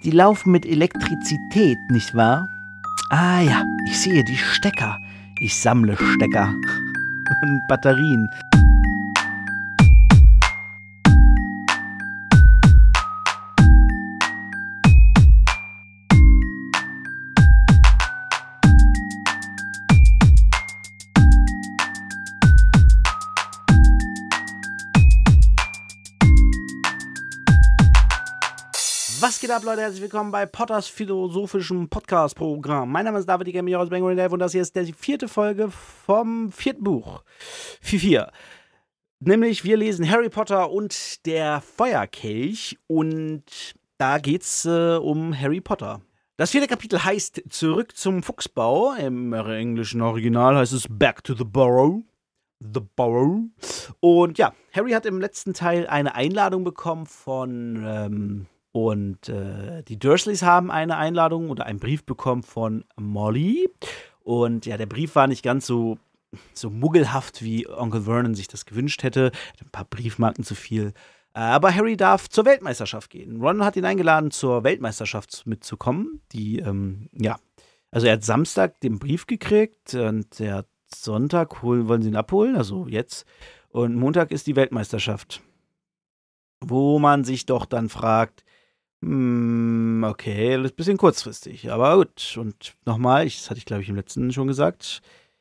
Die laufen mit Elektrizität, nicht wahr? Ah ja, ich sehe die Stecker. Ich sammle Stecker und Batterien. Was geht ab, Leute? Herzlich willkommen bei Potters philosophischem Podcast-Programm. Mein Name ist David, ich kenne mich aus Bangor Dave und das hier ist die 4. Folge vom 4. Buch. 4. Nämlich, wir lesen Harry Potter und der Feuerkelch und da geht's um Harry Potter. Das 4. Kapitel heißt Zurück zum Fuchsbau. Im englischen Original heißt es Back to the Burrow. The Burrow. Und ja, Harry hat im letzten Teil eine Einladung bekommen von die Dursleys haben eine Einladung oder einen Brief bekommen von Molly. Und ja, der Brief war nicht ganz so muggelhaft, wie Onkel Vernon sich das gewünscht hätte. Ein paar Briefmarken zu viel. Aber Harry darf zur Weltmeisterschaft gehen. Ron hat ihn eingeladen, zur Weltmeisterschaft mitzukommen. Also er hat Samstag den Brief gekriegt und der hat Sonntag wollen sie ihn abholen, also jetzt. Und Montag ist die Weltmeisterschaft. Wo man sich doch dann fragt, okay, das ist ein bisschen kurzfristig, aber gut. Und nochmal, das hatte ich glaube ich im letzten schon gesagt,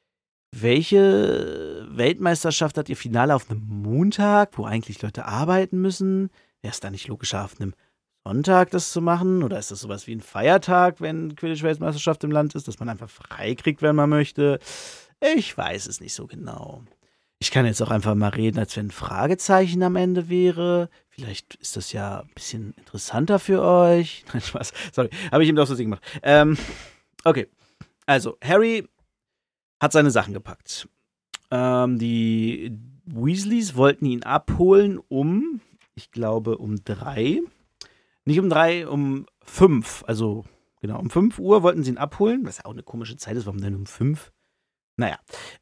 welche Weltmeisterschaft hat ihr Finale auf einem Montag, wo eigentlich Leute arbeiten müssen? Wäre es da nicht logischer, auf einem Sonntag das zu machen? Oder ist das sowas wie ein Feiertag, wenn Quidditch-Weltmeisterschaft im Land ist, dass man einfach frei kriegt, wenn man möchte? Ich weiß es nicht so genau. Ich kann jetzt auch einfach mal reden, als wenn ein Fragezeichen am Ende wäre. Vielleicht ist das ja ein bisschen interessanter für euch. Nein, Spaß. Sorry, habe ich ihm doch so gemacht. Okay, also Harry hat seine Sachen gepackt. Die Weasleys wollten ihn abholen ich glaube, um 3. Nicht um 3, um 5. Also, genau, um 5 Uhr wollten sie ihn abholen. Was ja auch eine komische Zeit ist. Warum denn um 5? Naja.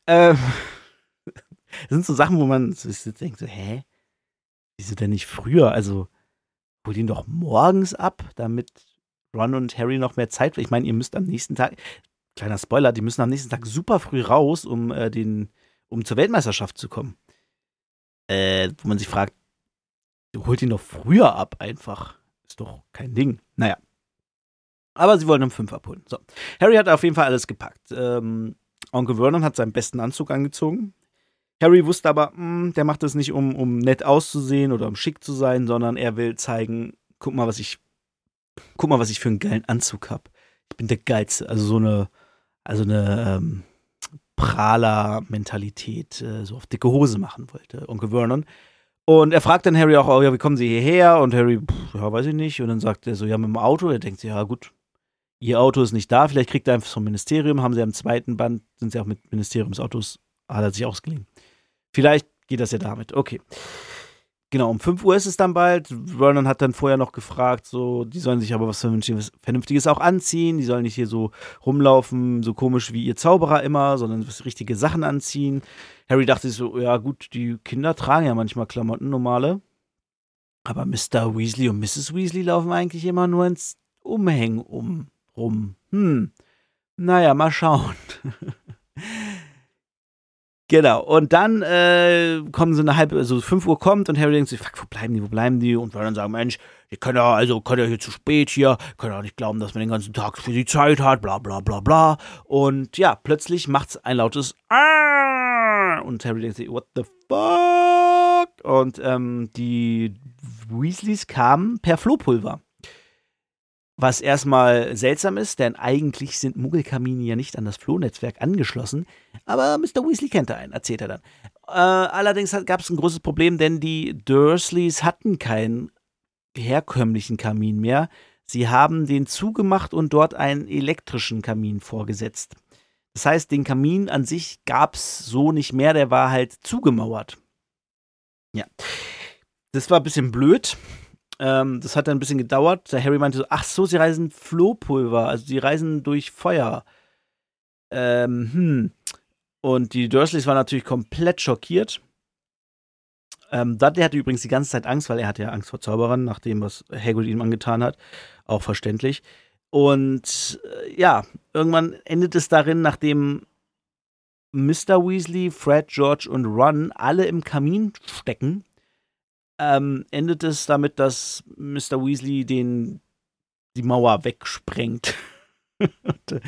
Das sind so Sachen, wo man sich denkt, so, hä? Wieso denn nicht früher? Also, holt ihn doch morgens ab, damit Ron und Harry noch mehr Zeit. Ich meine, ihr müsst am nächsten Tag, kleiner Spoiler, die müssen am nächsten Tag super früh raus, um zur Weltmeisterschaft zu kommen. Wo man sich fragt, du holt ihn doch früher ab einfach. Ist doch kein Ding. Naja. Aber sie wollen um 5 abholen. So. Harry hat auf jeden Fall alles gepackt. Onkel Vernon hat seinen besten Anzug angezogen. Harry wusste aber, der macht das nicht, um nett auszusehen oder um schick zu sein, sondern er will zeigen, guck mal, was ich für einen geilen Anzug habe. Ich bin der Geilste. Also so eine Prahler-Mentalität, so auf dicke Hose machen wollte, Onkel Vernon. Und er fragt dann Harry auch, oh ja, wie kommen Sie hierher? Und Harry, ja, weiß ich nicht. Und dann sagt er so, ja, mit dem Auto. Er denkt sich, ja gut, Ihr Auto ist nicht da, vielleicht kriegt er einfach vom Ministerium, haben sie am 2. Band, sind sie auch mit Ministeriumsautos, hat er sich ausgeliehen. Vielleicht geht das ja damit, okay. Genau, um 5 Uhr ist es dann bald. Vernon hat dann vorher noch gefragt, so, die sollen sich aber was Vernünftiges auch anziehen, die sollen nicht hier so rumlaufen, so komisch wie ihr Zauberer immer, sondern was richtige Sachen anziehen. Harry dachte sich so, ja gut, die Kinder tragen ja manchmal Klamotten, normale, aber Mr. Weasley und Mrs. Weasley laufen eigentlich immer nur ins Umhängen rum. Naja, mal schauen. Genau, und dann kommen sie 5 Uhr kommt und Harry denkt sich, fuck, wo bleiben die? Und Vernon sagt, Mensch, ihr könnt ja hier zu spät hier, könnt ja nicht glauben, dass man den ganzen Tag für die Zeit hat, bla bla bla bla. Und ja, plötzlich macht's ein lautes Aah! Und Harry denkt sich, what the fuck? Und die Weasleys kamen per Flohpulver. Was erstmal seltsam ist, denn eigentlich sind Muggelkamine ja nicht an das Flohnetzwerk angeschlossen. Aber Mr. Weasley kennt da einen, erzählt er dann. Allerdings gab es ein großes Problem, denn die Dursleys hatten keinen herkömmlichen Kamin mehr. Sie haben den zugemacht und dort einen elektrischen Kamin vorgesetzt. Das heißt, den Kamin an sich gab es so nicht mehr, der war halt zugemauert. Ja, das war ein bisschen blöd. Das hat dann ein bisschen gedauert. Der Harry meinte so, ach so, sie reisen Flohpulver, also sie reisen durch Feuer. Und die Dursleys waren natürlich komplett schockiert. Dudley hatte übrigens die ganze Zeit Angst, weil er hatte ja Angst vor Zauberern, nach dem, was Hagrid ihm angetan hat. Auch verständlich. Und ja, irgendwann endet es darin, nachdem Mr. Weasley, Fred, George und Ron alle im Kamin stecken, endet es damit, dass Mr. Weasley die Mauer wegsprengt. Und,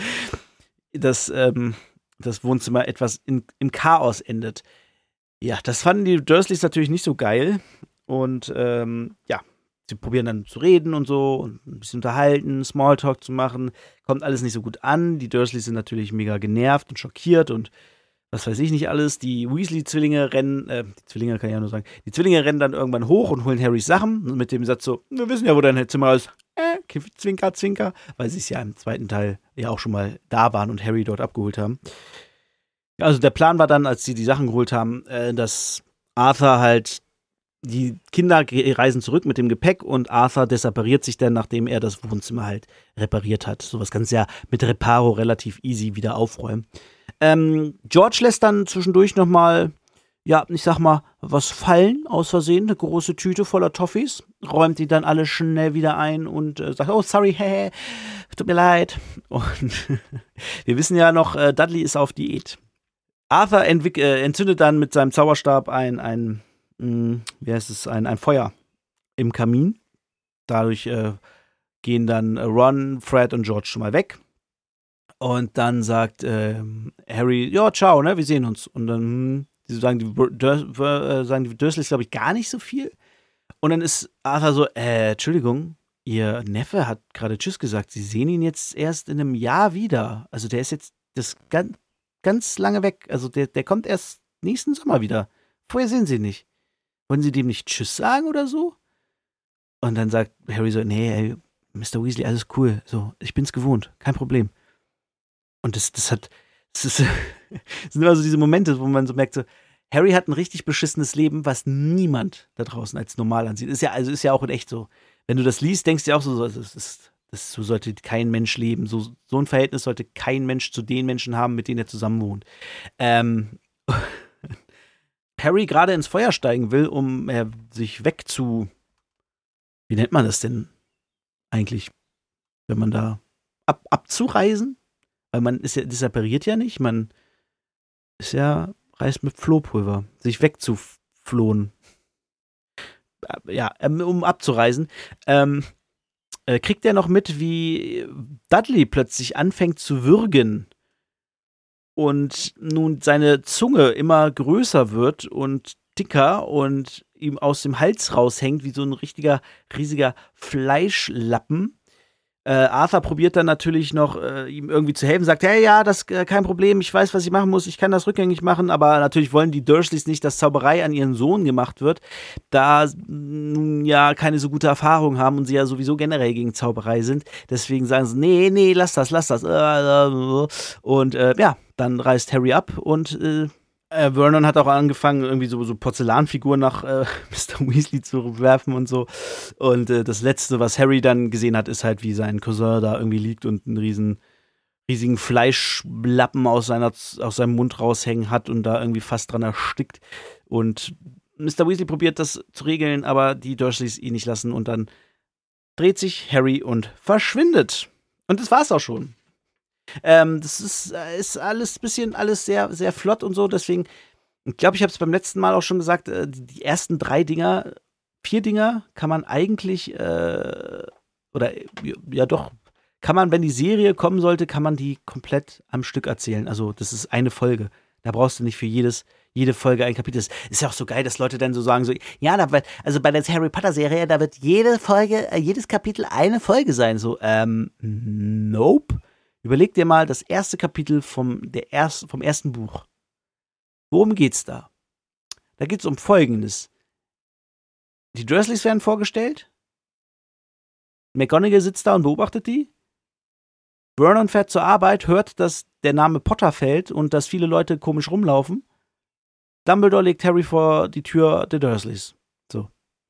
das Wohnzimmer etwas im Chaos endet. Ja, das fanden die Dursleys natürlich nicht so geil. Und ja, sie probieren dann zu reden und so und ein bisschen unterhalten, Smalltalk zu machen. Kommt alles nicht so gut an. Die Dursleys sind natürlich mega genervt und schockiert und was weiß ich nicht alles. Die Weasley-Zwillinge rennen, die Zwillinge kann ich ja nur sagen, die Zwillinge rennen dann irgendwann hoch und holen Harrys Sachen mit dem Satz so, wir wissen ja, wo dein Zimmer ist. Zwinker, zwinker, weil sie es ja im zweiten Teil ja auch schon mal da waren und Harry dort abgeholt haben. Also der Plan war dann, als sie die Sachen geholt haben, dass Arthur halt, die Kinder reisen zurück mit dem Gepäck und Arthur desappariert sich dann, nachdem er das Wohnzimmer halt repariert hat. Sowas kannst du ja mit Reparo relativ easy wieder aufräumen. George lässt dann zwischendurch nochmal, ja, ich sag mal, was fallen, aus Versehen, eine große Tüte voller Toffees, räumt die dann alle schnell wieder ein und sagt, oh, sorry, tut mir leid. Und wir wissen ja noch, Dudley ist auf Diät. Arthur entzündet dann mit seinem Zauberstab ein Feuer im Kamin. Dadurch gehen dann Ron, Fred und George schon mal weg. Und dann sagt Harry, ja, ciao, ne, wir sehen uns. Und dann sagen die Dursleys, glaube ich, gar nicht so viel. Und dann ist Arthur so, Entschuldigung, Ihr Neffe hat gerade Tschüss gesagt. Sie sehen ihn jetzt erst in einem Jahr wieder. Also der ist jetzt ganz lange weg. Also der kommt erst nächsten Sommer wieder. Vorher sehen Sie ihn nicht. Wollen Sie dem nicht Tschüss sagen oder so? Und dann sagt Harry so, nee, ey, Mr. Weasley, alles cool. So, ich bin's gewohnt. Kein Problem. Und das sind immer so diese Momente, wo man so merkt, so, Harry hat ein richtig beschissenes Leben, was niemand da draußen als normal ansieht. Ist ja auch in echt so. Wenn du das liest, denkst du ja auch so, so sollte kein Mensch leben. So ein Verhältnis sollte kein Mensch zu den Menschen haben, mit denen er zusammen wohnt. Harry gerade ins Feuer steigen will, um sich wie nennt man das denn eigentlich, wenn man da abzureisen? Weil man disappariert ja nicht, man reist mit Flohpulver, sich wegzuflohen. Ja, um abzureisen. Kriegt er noch mit, wie Dudley plötzlich anfängt zu würgen und nun seine Zunge immer größer wird und dicker und ihm aus dem Hals raushängt wie so ein riesiger Fleischlappen. Arthur probiert dann natürlich noch, ihm irgendwie zu helfen, sagt, hey, ja, das ist kein Problem, ich weiß, was ich machen muss, ich kann das rückgängig machen, aber natürlich wollen die Dursleys nicht, dass Zauberei an ihren Sohn gemacht wird, da nun ja keine so gute Erfahrung haben und sie ja sowieso generell gegen Zauberei sind. Deswegen sagen sie, nee, lass das. Und ja, dann reist Harry ab und Vernon hat auch angefangen, irgendwie so Porzellanfiguren nach Mr. Weasley zu werfen und so. Und das Letzte, was Harry dann gesehen hat, ist halt, wie sein Cousin da irgendwie liegt und einen riesigen Fleischlappen aus seinem Mund raushängen hat und da irgendwie fast dran erstickt. Und Mr. Weasley probiert das zu regeln, aber die Dursleys ihn nicht lassen. Und dann dreht sich Harry und verschwindet. Und das war's auch schon. Das ist alles alles sehr, sehr flott und so, deswegen, ich glaube, ich habe es beim letzten Mal auch schon gesagt, die ersten 4 Dinger kann man eigentlich, kann man, wenn die Serie kommen sollte, kann man die komplett am Stück erzählen. Also, das ist eine Folge. Da brauchst du nicht für jede Folge ein Kapitel. Das ist ja auch so geil, dass Leute dann so sagen, so, ja, also bei der Harry Potter Serie, da wird jede Folge, jedes Kapitel eine Folge sein. So, nope. Überleg dir mal das erste Kapitel vom ersten Buch. Worum geht's da? Da geht's um Folgendes. Die Dursleys werden vorgestellt. McGonagall sitzt da und beobachtet die. Vernon fährt zur Arbeit, hört, dass der Name Potter fällt und dass viele Leute komisch rumlaufen. Dumbledore legt Harry vor die Tür der Dursleys. So.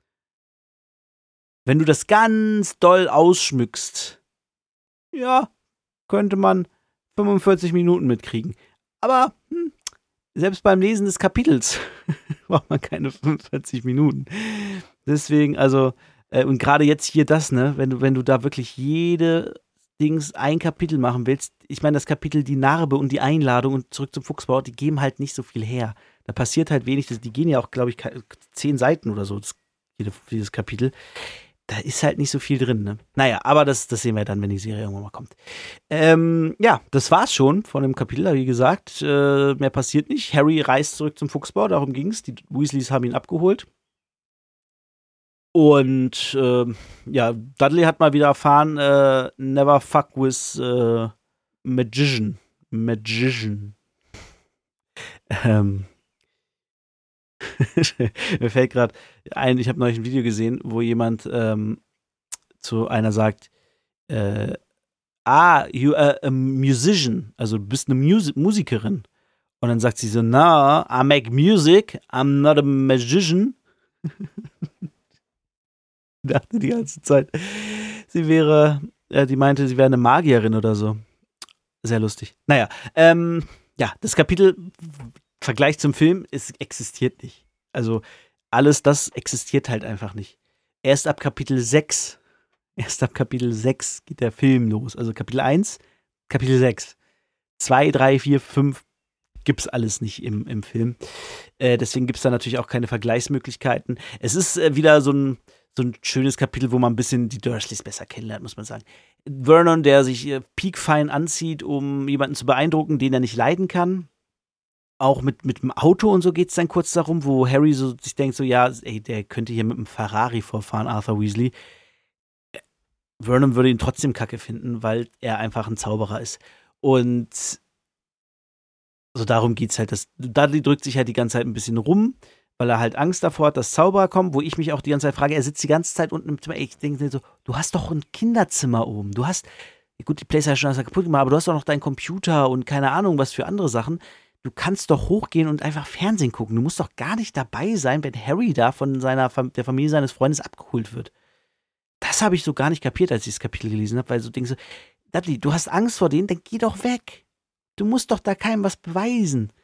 Wenn du das ganz doll ausschmückst, ja, könnte man 45 Minuten mitkriegen. Aber selbst beim Lesen des Kapitels braucht man keine 45 Minuten. Deswegen, also, und gerade jetzt hier das, ne, wenn du da wirklich jede Dings ein Kapitel machen willst, ich meine, das Kapitel Die Narbe und die Einladung und zurück zum Fuchsbau, die geben halt nicht so viel her. Da passiert halt wenig, die gehen ja auch, glaube ich, 10 Seiten oder so, jedes Kapitel. Da ist halt nicht so viel drin, ne? Naja, aber das sehen wir dann, wenn die Serie irgendwann mal kommt. Ja, das war's schon von dem Kapitel, wie gesagt. Mehr passiert nicht. Harry reist zurück zum Fuchsbau, darum ging's. Die Weasleys haben ihn abgeholt. Und ja, Dudley hat mal wieder erfahren, never fuck with Magician. Magician. Mir fällt gerade ein, ich habe neulich ein Video gesehen, wo jemand zu einer sagt, you are a musician, also du bist eine Musikerin. Und dann sagt sie so, no, I make music, I'm not a magician. Dachte die ganze Zeit, die meinte, sie wäre eine Magierin oder so. Sehr lustig. Naja, ja, das Kapitel, Vergleich zum Film, es existiert nicht. Also alles das existiert halt einfach nicht. Erst ab Kapitel 6 geht der Film los. Also Kapitel 1, Kapitel 6. 2, 3, 4, 5 gibt's alles nicht im Film. Deswegen gibt's da natürlich auch keine Vergleichsmöglichkeiten. Es ist wieder so ein schönes Kapitel, wo man ein bisschen die Dursleys besser kennenlernt, muss man sagen. Vernon, der sich piekfein anzieht, um jemanden zu beeindrucken, den er nicht leiden kann. Auch mit dem Auto und so geht es dann kurz darum, wo Harry so sich denkt, so, ja, ey, der könnte hier mit einem Ferrari vorfahren, Arthur Weasley. Vernon würde ihn trotzdem kacke finden, weil er einfach ein Zauberer ist. Und so darum geht's halt. Dudley drückt sich halt die ganze Zeit ein bisschen rum, weil er halt Angst davor hat, dass Zauberer kommen, wo ich mich auch die ganze Zeit frage, er sitzt die ganze Zeit unten im Zimmer. Ich denke so, du hast doch ein Kinderzimmer oben. Du hast, gut, die Playstation hast du kaputt gemacht, aber du hast doch noch deinen Computer und keine Ahnung, was für andere Sachen. Du kannst doch hochgehen und einfach Fernsehen gucken. Du musst doch gar nicht dabei sein, wenn Harry da von der Familie seines Freundes abgeholt wird. Das habe ich so gar nicht kapiert, als ich das Kapitel gelesen habe, weil so denkst du, Dudley, du hast Angst vor denen, dann geh doch weg. Du musst doch da keinem was beweisen.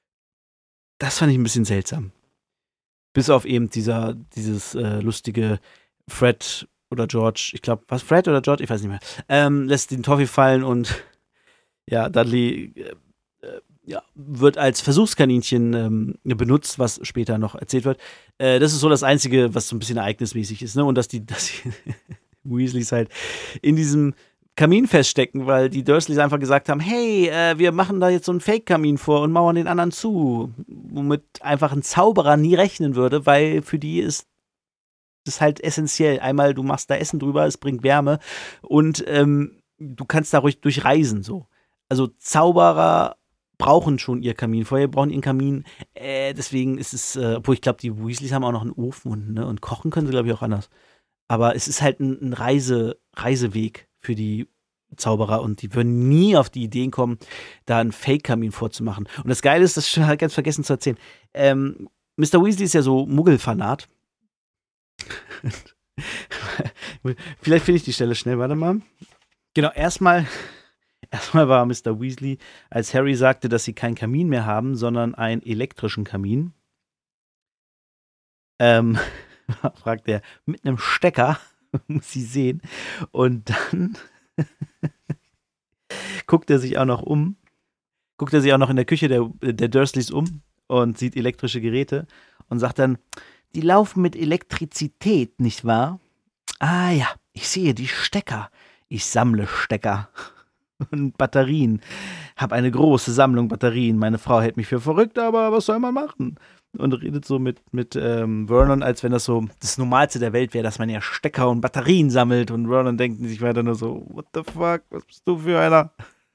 Das fand ich ein bisschen seltsam. Bis auf eben dieses lustige Fred oder George, ich glaube, was Fred oder George, ich weiß nicht mehr, lässt den Toffee fallen und ja, Dudley ja, wird als Versuchskaninchen benutzt, was später noch erzählt wird. Das ist so das Einzige, was so ein bisschen ereignismäßig ist, ne? Und dass die Weasleys halt in diesem Kamin feststecken, weil die Dursleys einfach gesagt haben, hey, wir machen da jetzt so einen Fake-Kamin vor und mauern den anderen zu, womit einfach ein Zauberer nie rechnen würde, weil für die ist das halt essentiell. Einmal, du machst da Essen drüber, es bringt Wärme und du kannst da ruhig durchreisen, so. Also Zauberer brauchen schon ihr Kaminfeuer, brauchen ihren Kamin. Deswegen ist es, obwohl ich glaube, die Weasleys haben auch noch einen Ofen und kochen können sie, glaube ich, auch anders. Aber es ist halt ein Reiseweg für die Zauberer und die würden nie auf die Ideen kommen, da einen Fake-Kamin vorzumachen. Und das Geile ist, das habe ich ganz vergessen zu erzählen. Mr. Weasley ist ja so Muggelfanat. Vielleicht finde ich die Stelle schnell, warte mal. Genau, erstmal war Mr. Weasley, als Harry sagte, dass sie keinen Kamin mehr haben, sondern einen elektrischen Kamin. Fragt er, mit einem Stecker, muss sie sehen. Und dann guckt er sich auch noch in der Küche der Dursleys um und sieht elektrische Geräte und sagt dann, die laufen mit Elektrizität, nicht wahr? Ah ja, ich sehe die Stecker. Ich sammle Stecker. Und Batterien. Hab eine große Sammlung Batterien. Meine Frau hält mich für verrückt, aber was soll man machen? Und redet so mit Vernon, als wenn das so das Normalste der Welt wäre, dass man ja Stecker und Batterien sammelt. Und Vernon denkt sich weiter nur so, what the fuck, was bist du für einer?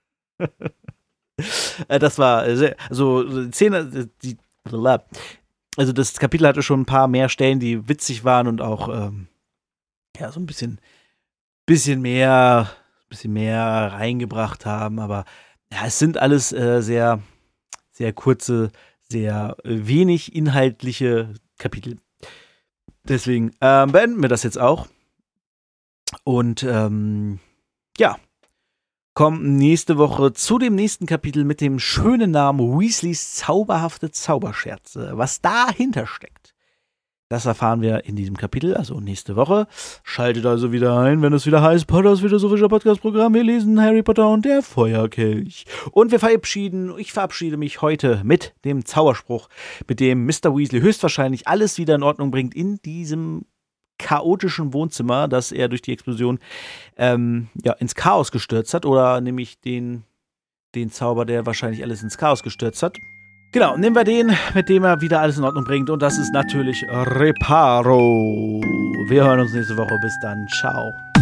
Das war sehr, also Szene, also das Kapitel hatte schon ein paar mehr Stellen, die witzig waren und auch ja, so ein bisschen mehr reingebracht haben, aber ja, es sind alles sehr, sehr kurze, sehr wenig inhaltliche Kapitel. Deswegen beenden wir das jetzt auch. Und ja, kommen nächste Woche zu dem nächsten Kapitel mit dem schönen Namen Weasleys zauberhafte Zauberscherze. Was dahinter steckt, das erfahren wir in diesem Kapitel, also nächste Woche. Schaltet also wieder ein, wenn es wieder heißt, Potters philosophischer Podcast-Programm. Wir lesen Harry Potter und der Feuerkelch. Und ich verabschiede mich heute mit dem Zauberspruch, mit dem Mr. Weasley höchstwahrscheinlich alles wieder in Ordnung bringt in diesem chaotischen Wohnzimmer, das er durch die Explosion ins Chaos gestürzt hat, oder nämlich den Zauber, der wahrscheinlich alles ins Chaos gestürzt hat. Genau, nehmen wir den, mit dem er wieder alles in Ordnung bringt, und das ist natürlich Reparo. Wir hören uns nächste Woche. Bis dann. Ciao.